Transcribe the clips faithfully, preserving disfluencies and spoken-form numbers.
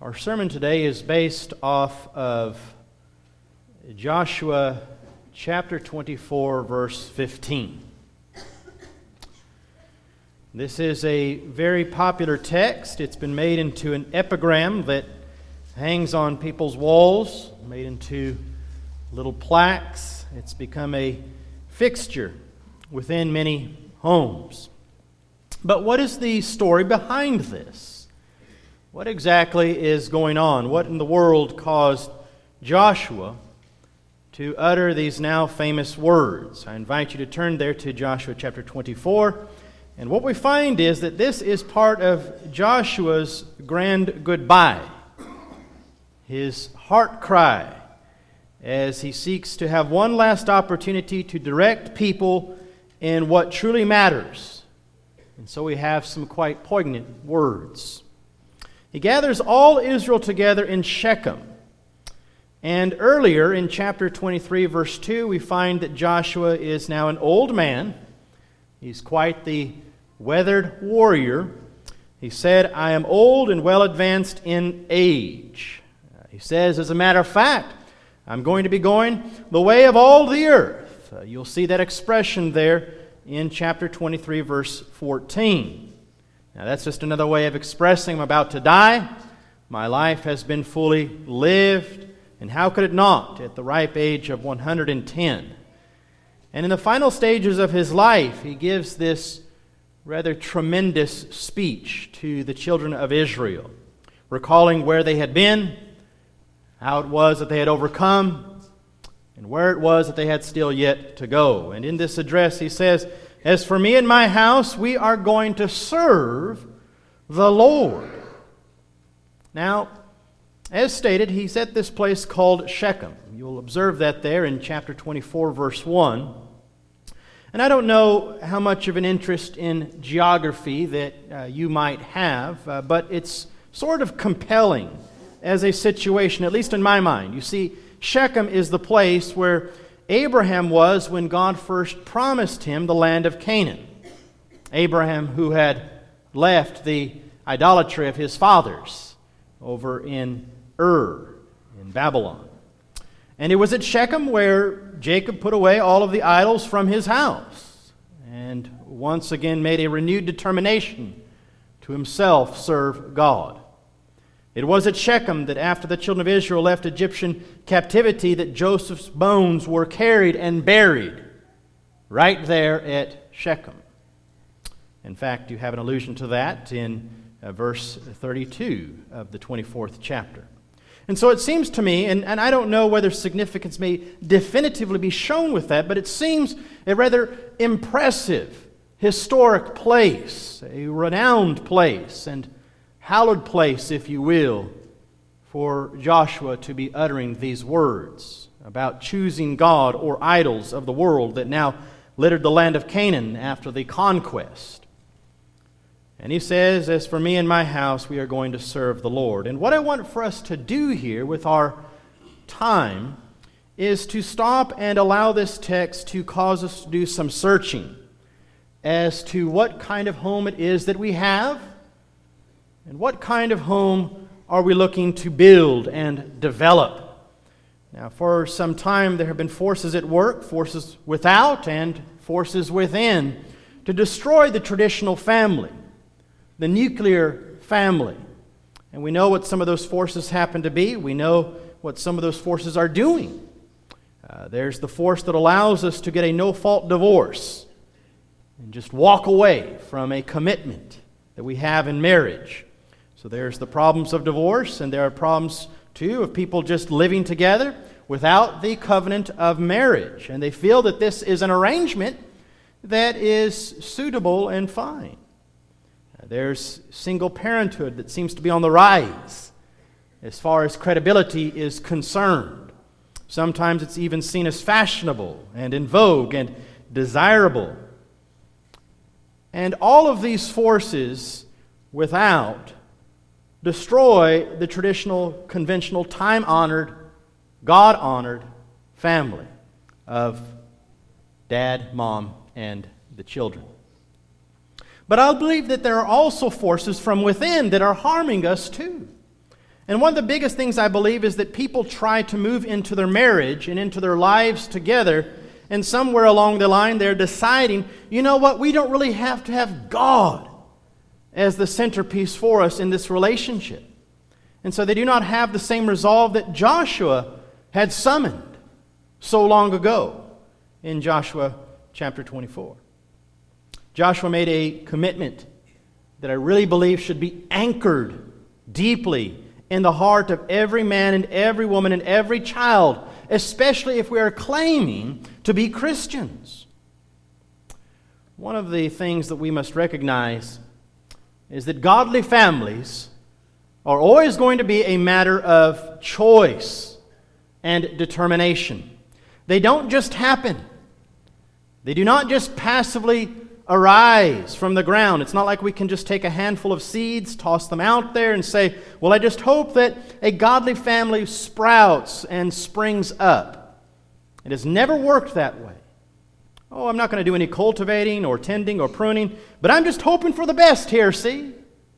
Our sermon today is based off of Joshua chapter twenty-four, verse fifteen. This is a very popular text. It's been made into an epigram that hangs on people's walls, made into little plaques. It's become a fixture within many homes. But what is the story behind this? What exactly is going on? What in the world caused Joshua to utter these now famous words? I invite you to turn there to Joshua chapter twenty-four. And what we find is that this is part of Joshua's grand goodbye, his heart cry, as he seeks to have one last opportunity to direct people in what truly matters. And so we have some quite poignant words. He gathers all Israel together in Shechem. And earlier in chapter twenty-three, verse two, we find that Joshua is now an old man. He's quite the weathered warrior. He said, I am old and well advanced in age. He says, as a matter of fact, I'm going to be going the way of all the earth. Uh, you'll see that expression there in chapter twenty-three, verse fourteen. Now that's just another way of expressing I'm about to die. My life has been fully lived, and how could it not at the ripe age of one hundred ten? And in the final stages of his life, he gives this rather tremendous speech to the children of Israel, recalling where they had been, how it was that they had overcome, and where it was that they had still yet to go. And in this address he says, as for me and my house, we are going to serve the Lord. Now, as stated, he's at this place called Shechem. You'll observe that there in chapter twenty-four, verse one. And I don't know how much of an interest in geography that uh, you might have, uh, but it's sort of compelling as a situation, at least in my mind. You see, Shechem is the place where Abraham was when God first promised him the land of Canaan. Abraham, who had left the idolatry of his fathers over in Ur, in Babylon. And it was at Shechem where Jacob put away all of the idols from his house and once again made a renewed determination to himself serve God. It was at Shechem that after the children of Israel left Egyptian captivity that Joseph's bones were carried and buried right there at Shechem. In fact, you have an allusion to that in uh, verse thirty-two of the twenty-fourth chapter. And so it seems to me, and, and I don't know whether significance may definitively be shown with that, but it seems a rather impressive, historic place, a renowned place, and hallowed place, if you will, for Joshua to be uttering these words about choosing God or idols of the world that now littered the land of Canaan after the conquest. And he says, as for me and my house, we are going to serve the Lord. And what I want for us to do here with our time is to stop and allow this text to cause us to do some searching as to what kind of home it is that we have, and what kind of home are we looking to build and develop? Now, for some time there have been forces at work, forces without and forces within, to destroy the traditional family, the nuclear family. And we know what some of those forces happen to be. We know what some of those forces are doing. Uh, there's the force that allows us to get a no-fault divorce and just walk away from a commitment that we have in marriage. So there's the problems of divorce, and there are problems, too, of people just living together without the covenant of marriage. And they feel that this is an arrangement that is suitable and fine. There's single parenthood that seems to be on the rise as far as credibility is concerned. Sometimes it's even seen as fashionable and in vogue and desirable. And all of these forces without destroy the traditional, conventional, time-honored, God-honored family of dad, mom, and the children. But I believe that there are also forces from within that are harming us too. And one of the biggest things I believe is that people try to move into their marriage and into their lives together, and somewhere along the line they're deciding, you know what, we don't really have to have God as the centerpiece for us in this relationship. And so they do not have the same resolve that Joshua had summoned so long ago in Joshua chapter twenty-four. Joshua made a commitment that I really believe should be anchored deeply in the heart of every man and every woman and every child, especially if we are claiming to be Christians. One of the things that we must recognize is that godly families are always going to be a matter of choice and determination. They don't just happen. They do not just passively arise from the ground. It's not like we can just take a handful of seeds, toss them out there, and say, well, I just hope that a godly family sprouts and springs up. It has never worked that way. Oh, I'm not going to do any cultivating or tending or pruning, but I'm just hoping for the best here, see?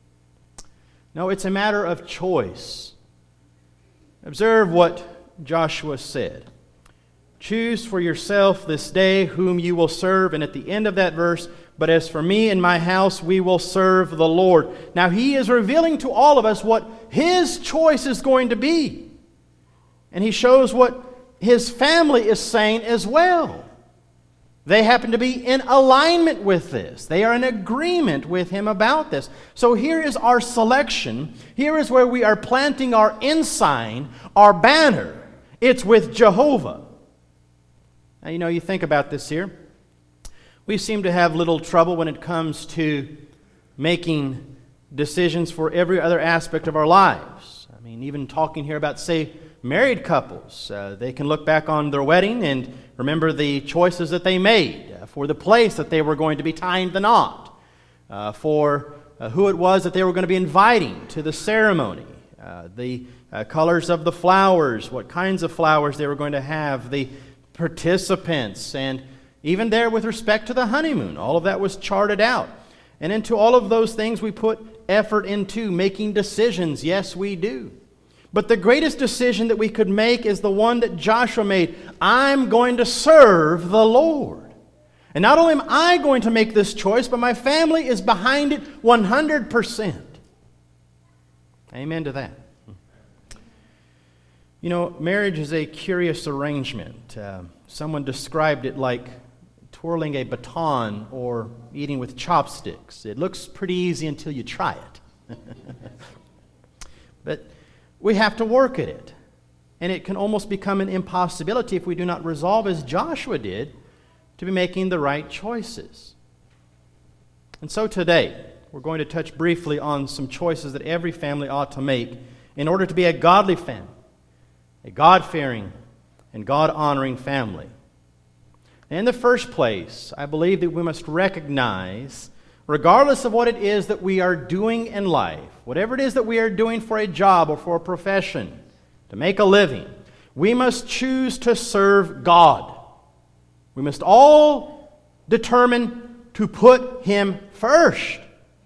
No, it's a matter of choice. Observe what Joshua said. Choose for yourself this day whom you will serve. And at the end of that verse, but as for me and my house, we will serve the Lord. Now he is revealing to all of us what his choice is going to be. And he shows what his family is saying as well. They happen to be in alignment with this. They are in agreement with him about this. So here is our selection. Here is where we are planting our ensign, our banner. It's with Jehovah. Now, you know, you think about this here. We seem to have little trouble when it comes to making decisions for every other aspect of our lives. I mean, even talking here about, say, married couples. Uh, they can look back on their wedding and remember the choices that they made uh, for the place that they were going to be tying the knot, uh, for uh, who it was that they were going to be inviting to the ceremony, uh, the uh, colors of the flowers, what kinds of flowers they were going to have, the participants, and even there with respect to the honeymoon, all of that was charted out. And into all of those things we put effort into making decisions. Yes, we do. But the greatest decision that we could make is the one that Joshua made. I'm going to serve the Lord. And not only am I going to make this choice, but my family is behind it one hundred percent. Amen to that. You know, marriage is a curious arrangement. Uh, someone described it like twirling a baton or eating with chopsticks. It looks pretty easy until you try it. But we have to work at it. And it can almost become an impossibility if we do not resolve, as Joshua did, to be making the right choices. And so today, we're going to touch briefly on some choices that every family ought to make in order to be a godly family, a God-fearing and God-honoring family. And in the first place, I believe that we must recognize, regardless of what it is that we are doing in life, whatever it is that we are doing for a job or for a profession, to make a living, we must choose to serve God. We must all determine to put Him first.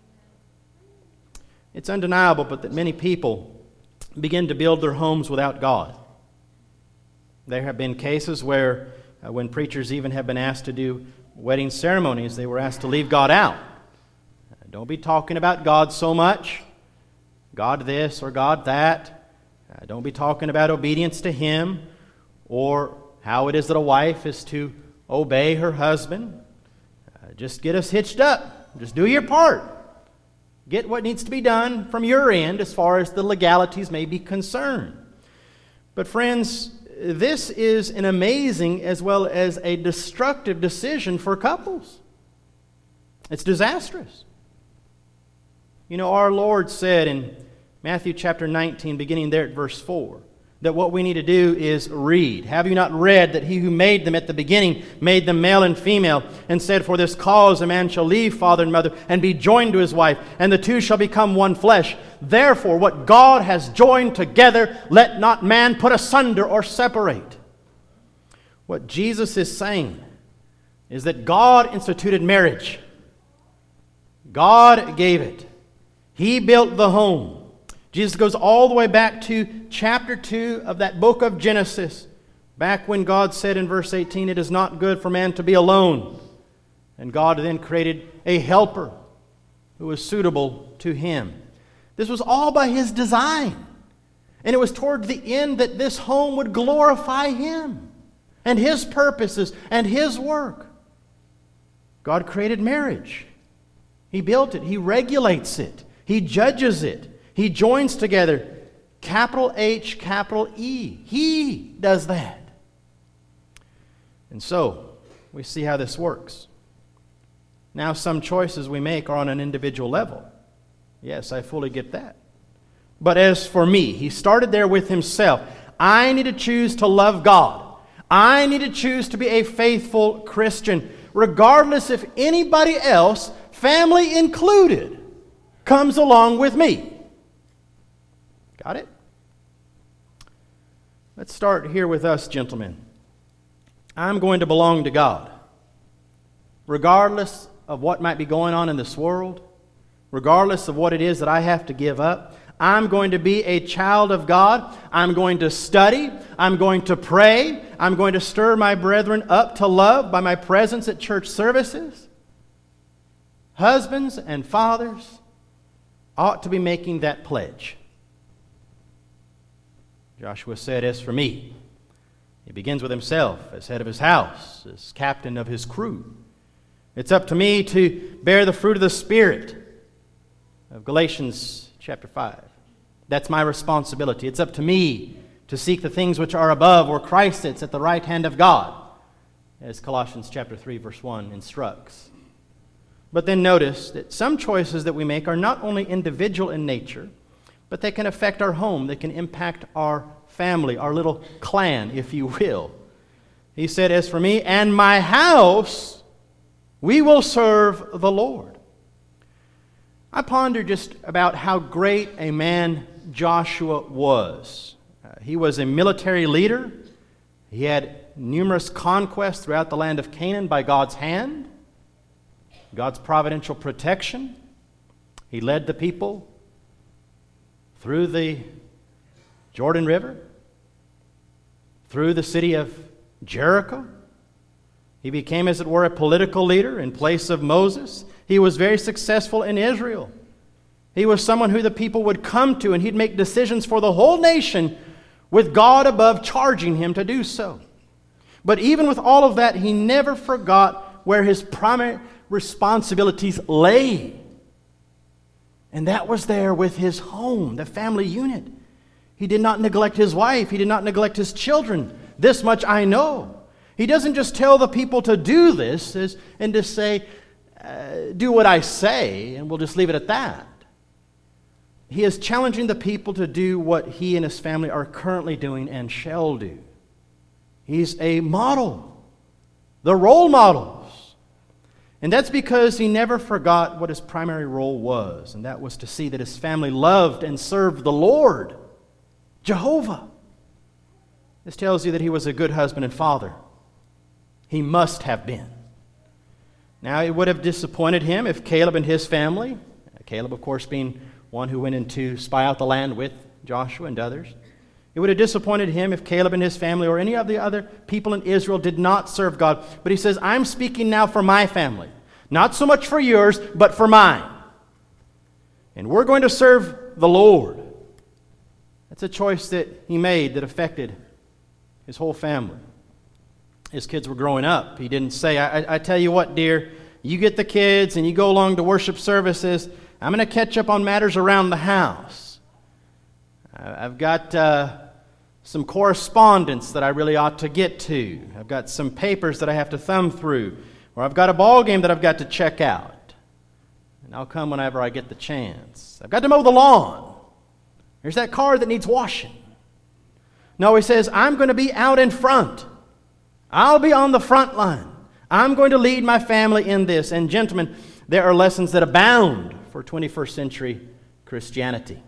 It's undeniable, but that many people begin to build their homes without God. There have been cases where uh, when preachers even have been asked to do wedding ceremonies, they were asked to leave God out. Uh, don't be talking about God so much. God this or God that. Uh, don't be talking about obedience to Him or how it is that a wife is to obey her husband. Uh, just get us hitched up. Just do your part. Get what needs to be done from your end as far as the legalities may be concerned. But friends, this is an amazing as well as a destructive decision for couples. It's disastrous. You know, our Lord said in Matthew chapter nineteen, beginning there at verse four, that what we need to do is read. Have you not read that He who made them at the beginning made them male and female, and said, for this cause a man shall leave father and mother and be joined to his wife, and the two shall become one flesh. Therefore, what God has joined together, let not man put asunder or separate. What Jesus is saying is that God instituted marriage. God gave it. He built the home. Jesus goes all the way back to chapter two of that book of Genesis, back when God said in verse eighteen, "It is not good for man to be alone." And God then created a helper who was suitable to him. This was all by His design. And it was toward the end that this home would glorify Him and His purposes and His work. God created marriage. He built it. He regulates it. He judges it. He joins together, capital H, capital E. He does that. And so, we see how this works. Now, some choices we make are on an individual level. Yes, I fully get that. But as for me, he started there with himself. I need to choose to love God. I need to choose to be a faithful Christian, regardless if anybody else, family included, comes along with me. Got it? Let's start here with us, gentlemen. I'm going to belong to God. Regardless of what might be going on in this world, regardless of what it is that I have to give up, I'm going to be a child of God. I'm going to study. I'm going to pray. I'm going to stir my brethren up to love by my presence at church services. Husbands and fathers ought to be making that pledge. Joshua said, "As for me," he begins with himself as head of his house, as captain of his crew. "It's up to me to bear the fruit of the Spirit," of Galatians chapter five. That's my responsibility. It's up to me to seek the things which are above, where Christ sits at the right hand of God, as Colossians chapter three, verse one instructs. But then notice that some choices that we make are not only individual in nature, but they can affect our home. They can impact our family, our little clan, if you will. He said, "As for me and my house, we will serve the Lord." I ponder just about how great a man Joshua was. Uh, he was a military leader. He had numerous conquests throughout the land of Canaan by God's hand, God's providential protection. He led the people through the Jordan River, through the city of Jericho. He became, as it were, a political leader in place of Moses. He was very successful in Israel. He was someone who the people would come to, and he'd make decisions for the whole nation with God above charging him to do so. But even with all of that, he never forgot where his primary responsibilities lay. And that was there with his home, the family unit. He did not neglect his wife. He did not neglect his children. This much I know. He doesn't just tell the people to do this and to say, uh, do what I say, and we'll just leave it at that. He is challenging the people to do what he and his family are currently doing and shall do. He's a model, the role models. And that's because he never forgot what his primary role was, and that was to see that his family loved and served the Lord, Jehovah. This tells you that he was a good husband and father. He must have been. Now, it would have disappointed him if Caleb and his family, Caleb, of course, being one who went in to spy out the land with Joshua and others, it would have disappointed him if Caleb and his family or any of the other people in Israel did not serve God. But he says, I'm speaking now for my family. Not so much for yours, but for mine. And we're going to serve the Lord. That's a choice that he made that affected his whole family. His kids were growing up. He didn't say, I, I tell you what, dear, you get the kids and you go along to worship services. I'm going to catch up on matters around the house. I've got uh, some correspondence that I really ought to get to. I've got some papers that I have to thumb through. Or I've got a ball game that I've got to check out. And I'll come whenever I get the chance. I've got to mow the lawn. There's that car that needs washing. No, he says, I'm going to be out in front. I'll be on the front line. I'm going to lead my family in this. And gentlemen, there are lessons that abound for twenty-first century Christianity.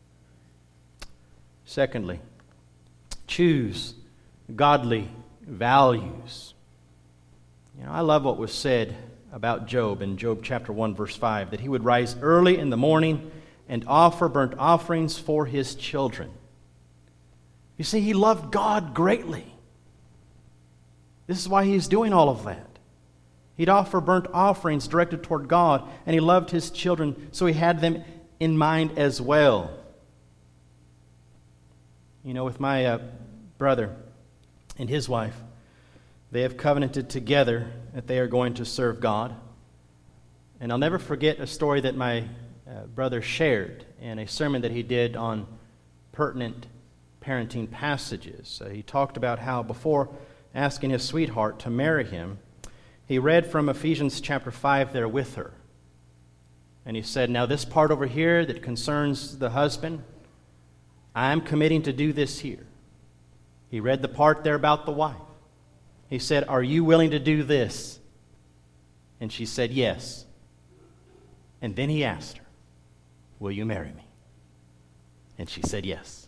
Secondly, choose godly values. You know, I love what was said about Job in Job chapter one, verse five, that he would rise early in the morning and offer burnt offerings for his children. You see, he loved God greatly. This is why he's doing all of that. He'd offer burnt offerings directed toward God, and he loved his children, so he had them in mind as well. You know, with my uh, brother and his wife, they have covenanted together that they are going to serve God. And I'll never forget a story that my uh, brother shared in a sermon that he did on pertinent parenting passages. Uh, he talked about how before asking his sweetheart to marry him, he read from Ephesians chapter five there with her. And he said, now this part over here that concerns the husband, I'm committing to do this here. He read the part there about the wife. He said, are you willing to do this? And she said, yes. And then he asked her, will you marry me? And she said, yes.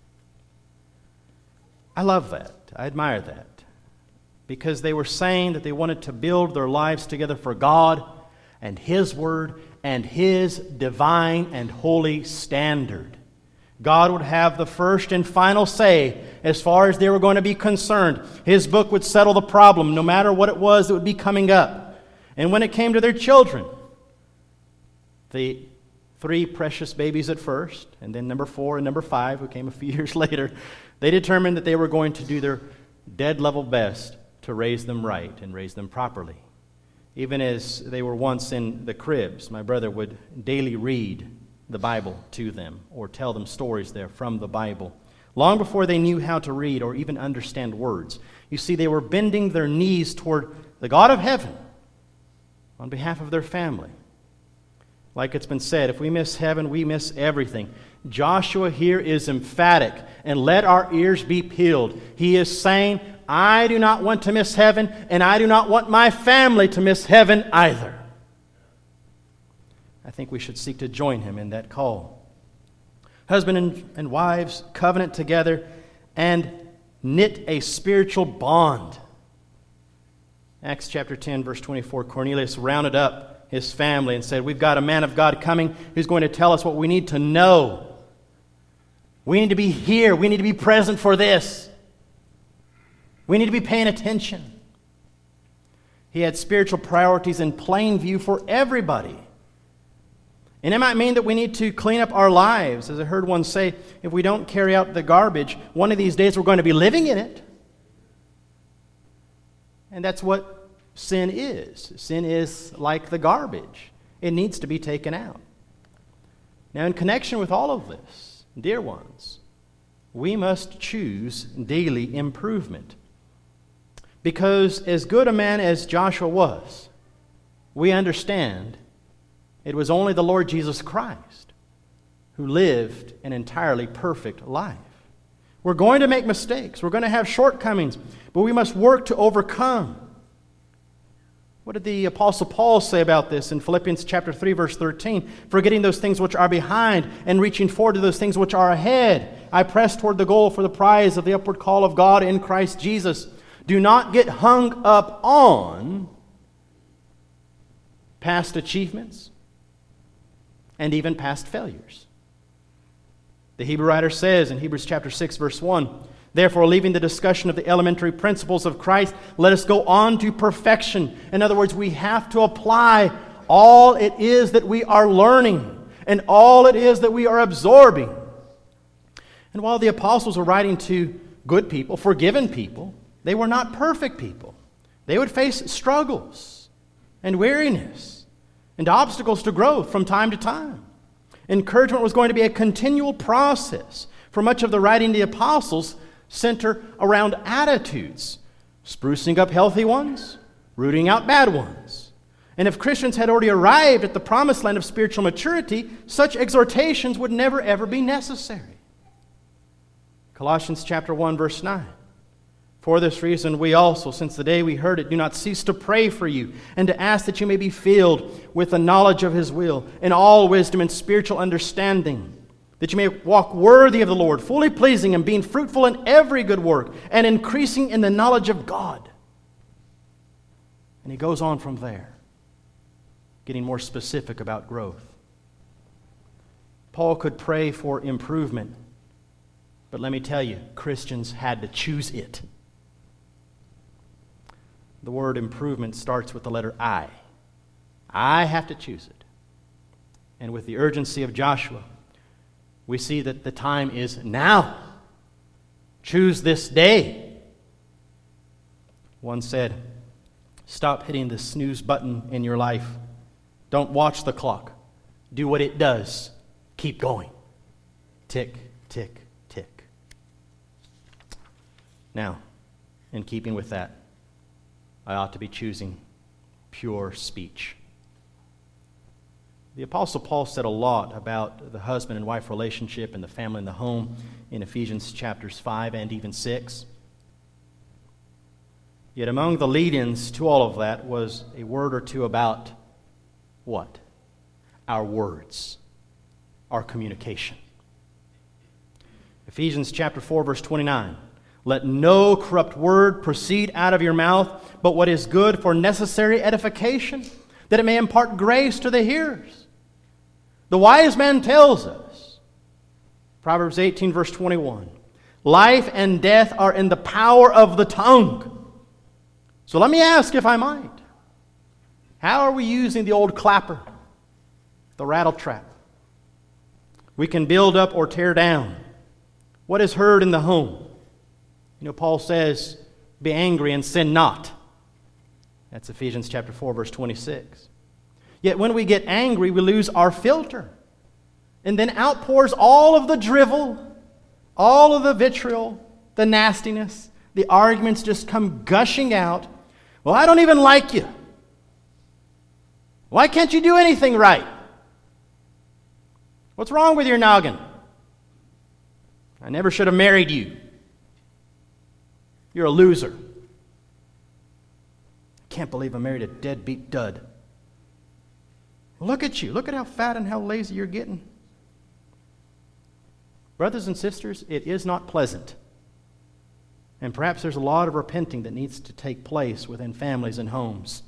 I love that. I admire that. Because they were saying that they wanted to build their lives together for God and His Word and His divine and holy standard. God would have the first and final say as far as they were going to be concerned. His book would settle the problem, no matter what it was that would be coming up. And when it came to their children, the three precious babies at first, and then number four and number five, who came a few years later, they determined that they were going to do their dead level best to raise them right and raise them properly. Even as they were once in the cribs, my brother would daily read the Bible to them or tell them stories there from the Bible, long before they knew how to read or even understand words. You see, they were bending their knees toward the God of heaven on behalf of their family. Like it's been said, if we miss heaven, we miss everything. Joshua here is emphatic, and let our ears be peeled. He is saying, I do not want to miss heaven, and I do not want my family to miss heaven either. I think we should seek to join him in that call. Husband and, and wives covenant together and knit a spiritual bond. Acts chapter ten, verse twenty-four, Cornelius rounded up his family and said, we've got a man of God coming who's going to tell us what we need to know. We need to be here. We need to be present for this. We need to be paying attention. He had spiritual priorities in plain view for everybody. And it might mean that we need to clean up our lives. As I heard one say, if we don't carry out the garbage, one of these days we're going to be living in it. And that's what sin is. Sin is like the garbage. It needs to be taken out. Now, in connection with all of this, dear ones, we must choose daily improvement. Because as good a man as Joshua was, we understand it was only the Lord Jesus Christ who lived an entirely perfect life. We're going to make mistakes. We're going to have shortcomings, but we must work to overcome. What did the Apostle Paul say about this in Philippians chapter three, verse thirteen? Forgetting those things which are behind and reaching forward to those things which are ahead. I press toward the goal for the prize of the upward call of God in Christ Jesus. Do not get hung up on past achievements and even past failures. The Hebrew writer says in Hebrews chapter six, verse one, therefore, leaving the discussion of the elementary principles of Christ, let us go on to perfection. In other words, we have to apply all it is that we are learning and all it is that we are absorbing. And while the apostles were writing to good people, forgiven people, they were not perfect people. They would face struggles and weariness and obstacles to growth from time to time. Encouragement was going to be a continual process. For much of the writing of the apostles center around attitudes, sprucing up healthy ones, rooting out bad ones. And if Christians had already arrived at the promised land of spiritual maturity, such exhortations would never ever be necessary. Colossians chapter one, verse nine. For this reason, we also, since the day we heard it, do not cease to pray for you and to ask that you may be filled with the knowledge of His will in all wisdom and spiritual understanding, that you may walk worthy of the Lord, fully pleasing Him, being fruitful in every good work and increasing in the knowledge of God. And he goes on from there, getting more specific about growth. Paul could pray for improvement. But let me tell you, Christians had to choose it. The word improvement starts with the letter I. I have to choose it. And with the urgency of Joshua, we see that the time is now. Choose this day. One said, stop hitting the snooze button in your life. Don't watch the clock. Do what it does. Keep going. Tick, tick, tick. Now, in keeping with that, I ought to be choosing pure speech. The Apostle Paul said a lot about the husband and wife relationship and the family and the home in Ephesians chapters five and even six. Yet among the lead-ins to all of that was a word or two about what? Our words, our communication. Ephesians chapter four, verse twenty-nine. Let no corrupt word proceed out of your mouth, but what is good for necessary edification, that it may impart grace to the hearers. The wise man tells us, Proverbs eighteen, verse twenty-one, life and death are in the power of the tongue. So let me ask, if I might, how are we using the old clapper, the rattle trap? We can build up or tear down. What is heard in the home? You know, Paul says, be angry and sin not. That's Ephesians chapter four, verse twenty-six. Yet when we get angry, we lose our filter. And then outpours all of the drivel, all of the vitriol, the nastiness, the arguments just come gushing out. Well, I don't even like you. Why can't you do anything right? What's wrong with your noggin? I never should have married you. You're a loser. I can't believe I married a deadbeat dud. Look at you. Look at how fat and how lazy you're getting. Brothers and sisters, it is not pleasant. And perhaps there's a lot of repenting that needs to take place within families and homes.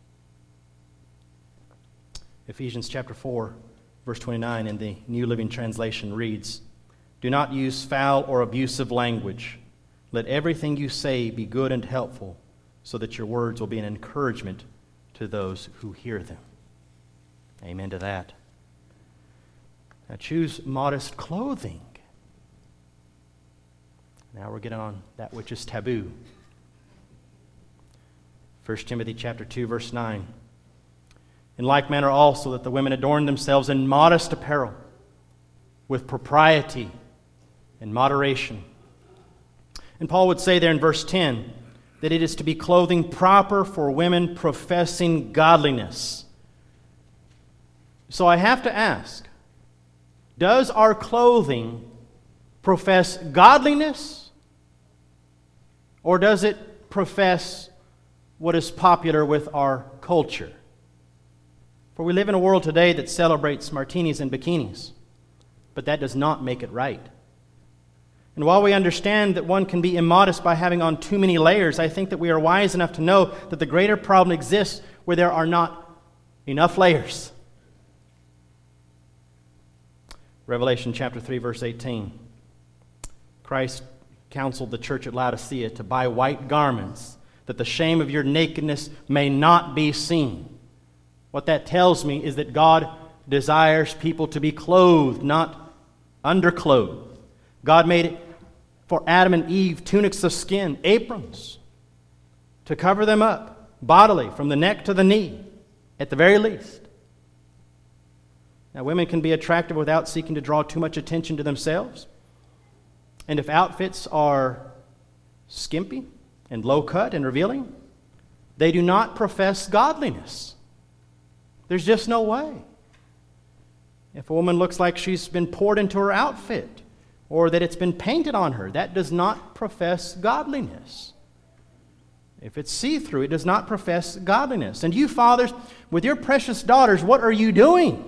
Ephesians chapter four, verse twenty-nine in the New Living Translation reads, do not use foul or abusive language. Let everything you say be good and helpful, so that your words will be an encouragement to those who hear them. Amen to that. Now choose modest clothing. Now we're getting on that which is taboo. First Timothy chapter two, verse nine. In like manner also that the women adorn themselves in modest apparel, with propriety and moderation. And Paul would say there in verse ten that it is to be clothing proper for women professing godliness. So I have to ask, does our clothing profess godliness, or does it profess what is popular with our culture? For we live in a world today that celebrates martinis and bikinis, but that does not make it right. And while we understand that one can be immodest by having on too many layers, I think that we are wise enough to know that the greater problem exists where there are not enough layers. Revelation chapter three, verse eighteen. Christ counseled the church at Laodicea to buy white garments, that the shame of your nakedness may not be seen. What that tells me is that God desires people to be clothed, not underclothed. God made it for Adam and Eve tunics of skin, aprons, to cover them up bodily from the neck to the knee, at the very least. Now, women can be attractive without seeking to draw too much attention to themselves. And if outfits are skimpy and low-cut and revealing, they do not profess godliness. There's just no way. If a woman looks like she's been poured into her outfit, or that it's been painted on her, that does not profess godliness. If it's see-through, it does not profess godliness. And you fathers, with your precious daughters, what are you doing?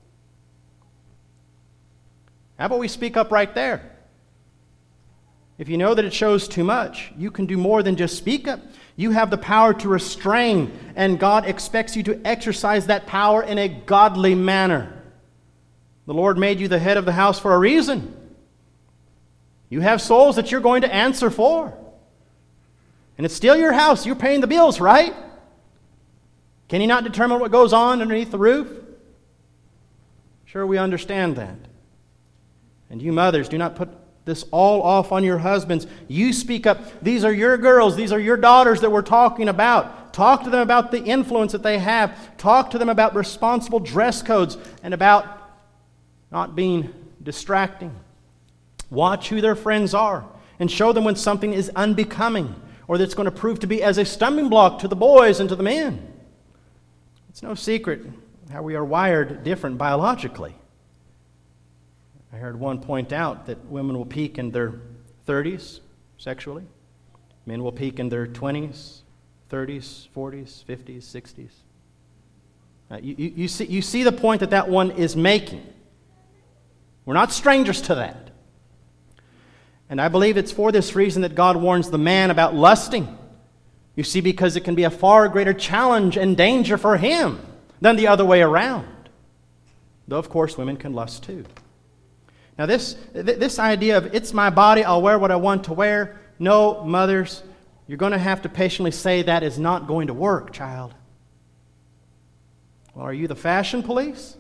How about we speak up right there? If you know that it shows too much, you can do more than just speak up. You have the power to restrain, and God expects you to exercise that power in a godly manner. The Lord made you the head of the house for a reason. You have souls that you're going to answer for. And it's still your house. You're paying the bills, right? Can you not determine what goes on underneath the roof? Sure, we understand that. And you mothers, do not put this all off on your husbands. You speak up. These are your girls. These are your daughters that we're talking about. Talk to them about the influence that they have. Talk to them about responsible dress codes and about not being distracting. Watch who their friends are and show them when something is unbecoming or that's going to prove to be as a stumbling block to the boys and to the men. It's no secret how we are wired different biologically. I heard one point out that women will peak in their thirties sexually. Men will peak in their twenties, thirties, forties, fifties, sixties. Uh, you, you, you, see, you see the point that that one is making. We're not strangers to that. And I believe it's for this reason that God warns the man about lusting. You see, because it can be a far greater challenge and danger for him than the other way around. Though, of course, women can lust too. Now, this, this idea of it's my body, I'll wear what I want to wear. No, mothers, you're going to have to patiently say that is not going to work, child. Well, are you the fashion police?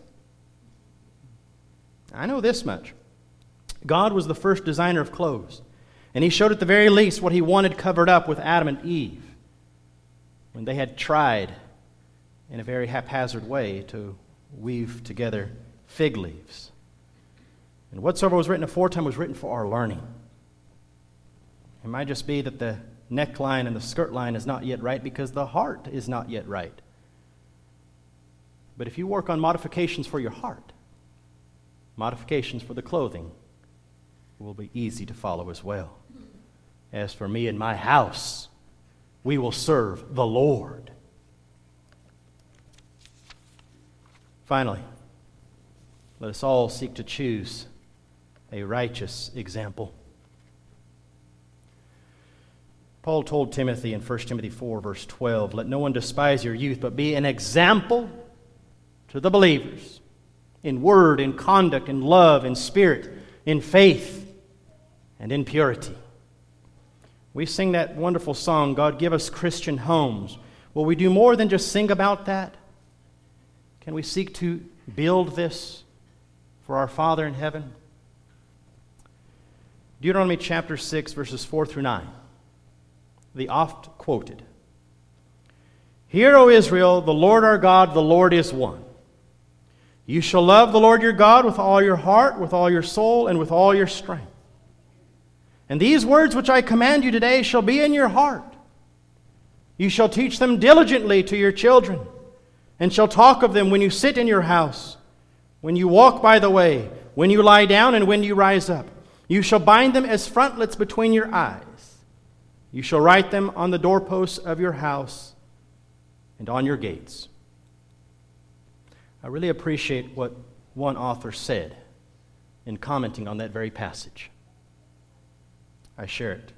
I know this much. God was the first designer of clothes, and He showed at the very least what He wanted covered up with Adam and Eve when they had tried in a very haphazard way to weave together fig leaves. And whatsoever was written aforetime was written for our learning. It might just be that the neckline and the skirt line is not yet right because the heart is not yet right. But if you work on modifications for your heart, modifications for the clothing will be easy to follow as well. As for me and my house, we will serve the Lord. Finally, let us all seek to choose a righteous example. Paul told Timothy in First Timothy four, verse twelve, "Let no one despise your youth, but be an example to the believers in word, in conduct, in love, in spirit, in faith, and in purity." We sing that wonderful song, "God Give Us Christian Homes." Will we do more than just sing about that? Can we seek to build this for our Father in heaven? Deuteronomy chapter six, verses four through nine. The oft quoted. "Hear, O Israel, the Lord our God, the Lord is one. You shall love the Lord your God with all your heart, with all your soul, and with all your strength. And these words which I command you today shall be in your heart. You shall teach them diligently to your children, and shall talk of them when you sit in your house, when you walk by the way, when you lie down, and when you rise up. You shall bind them as frontlets between your eyes. You shall write them on the doorposts of your house and on your gates." I really appreciate what one author said in commenting on that very passage. I share it.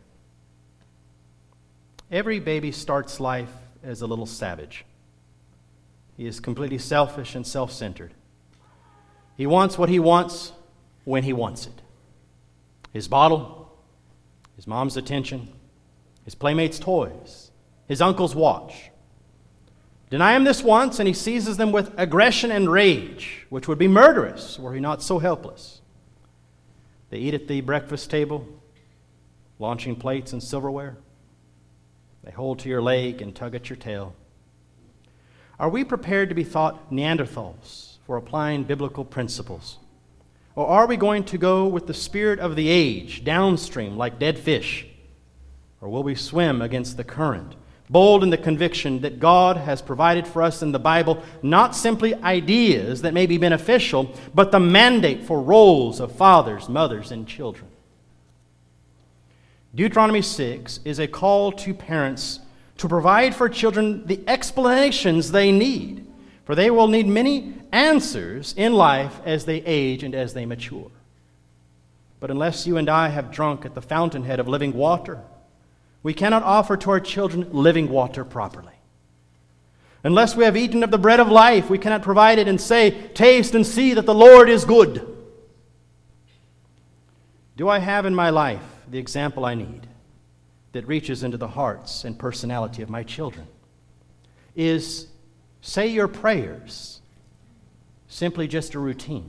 Every baby starts life as a little savage. He is completely selfish and self-centered. He wants what he wants when he wants it. His bottle, his mom's attention, his playmates' toys, his uncle's watch. Deny him this once, and he seizes them with aggression and rage, which would be murderous were he not so helpless. They eat at the breakfast table, launching plates and silverware. They hold to your leg and tug at your tail. Are we prepared to be thought Neanderthals for applying biblical principles? Or are we going to go with the spirit of the age, downstream like dead fish? Or will we swim against the current, bold in the conviction that God has provided for us in the Bible not simply ideas that may be beneficial, but the mandate for roles of fathers, mothers, and children? Deuteronomy six is a call to parents to provide for children the explanations they need, for they will need many answers in life as they age and as they mature. But unless you and I have drunk at the fountainhead of living water, we cannot offer to our children living water properly. Unless we have eaten of the bread of life, we cannot provide it and say, taste and see that the Lord is good. Do I have in my life the example I need that reaches into the hearts and personality of my children? Is say your prayers simply just a routine?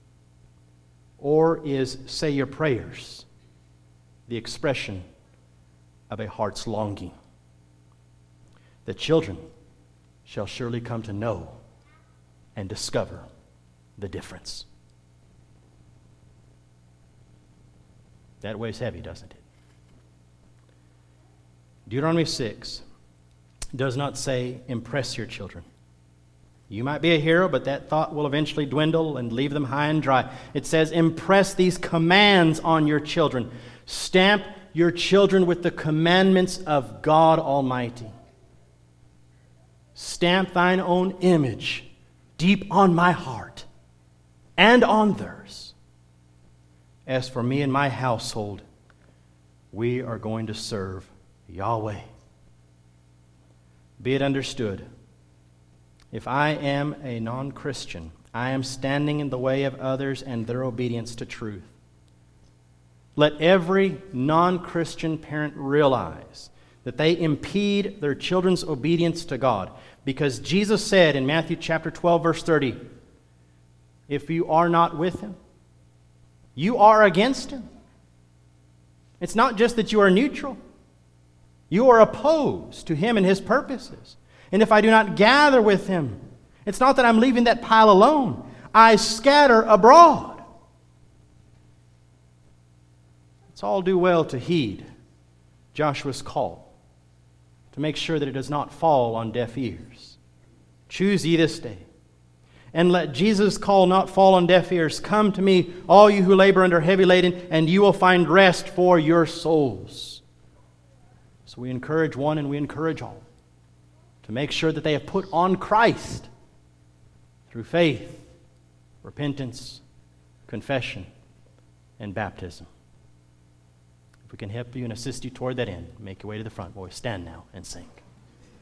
Or is say your prayers the expression of a heart's longing? The children shall surely come to know and discover the difference. That weighs heavy, doesn't it? Deuteronomy six does not say, impress your children. You might be a hero, but that thought will eventually dwindle and leave them high and dry. It says, impress these commands on your children. Stamp your children with the commandments of God Almighty. Stamp thine own image deep on my heart and on theirs. As for me and my household, we are going to serve Yahweh. Be it understood, if I am a non-Christian, I am standing in the way of others and their obedience to truth. Let every non-Christian parent realize that they impede their children's obedience to God. Because Jesus said in Matthew chapter twelve, verse thirty, if you are not with him, you are against him. It's not just that you are neutral. You are opposed to him and his purposes. And if I do not gather with him, it's not that I'm leaving that pile alone. I scatter abroad. Let's all do well to heed Joshua's call, to make sure that it does not fall on deaf ears. Choose ye this day, and let Jesus' call not fall on deaf ears. Come to me, all you who labor and are heavy laden, and you will find rest for your souls. So we encourage one and we encourage all to make sure that they have put on Christ through faith, repentance, confession, and baptism. If we can help you and assist you toward that end, make your way to the front. Boys, stand now and sing.